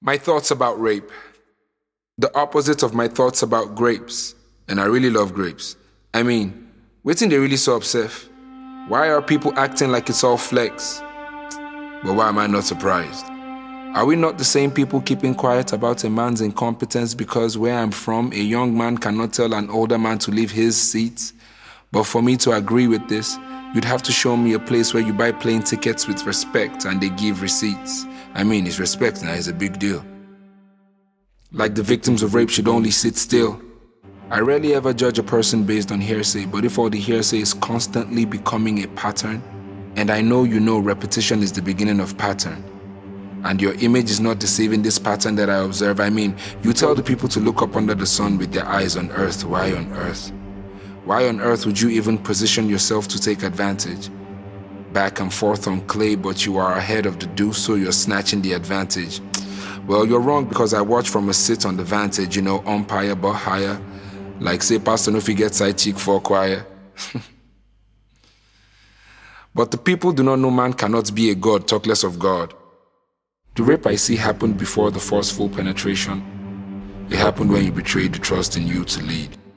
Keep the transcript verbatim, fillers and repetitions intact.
My thoughts about rape. The opposite of my thoughts about grapes. And I really love grapes. I mean, waiting they really so obsessed. Why are people acting like it's all flex? But why am I not surprised? Are we not the same people keeping quiet about a man's incompetence because where I'm from, a young man cannot tell an older man to leave his seat? But for me to agree with this, you'd have to show me a place where you buy plane tickets with respect and they give receipts. I mean, it's respect now, it's a big deal. Like the victims of rape should only sit still. I rarely ever judge a person based on hearsay, but if all the hearsay is constantly becoming a pattern, and I know you know repetition is the beginning of pattern, and your image is not deceiving this pattern that I observe, I mean, you tell the people to look up under the sun with their eyes on earth. Why on earth? Why on earth would you even position yourself to take advantage? Back and forth on clay, but you are ahead of the do, so you're snatching the advantage. Well, you're wrong because I watch from a sit on the vantage, you know, umpire but higher. Like say Pastor Nufi gets side cheek for choir. But the people do not know man cannot be a god, talk less of God. The rape I see happened before the forceful penetration. It happened when you betrayed the trust in you to lead.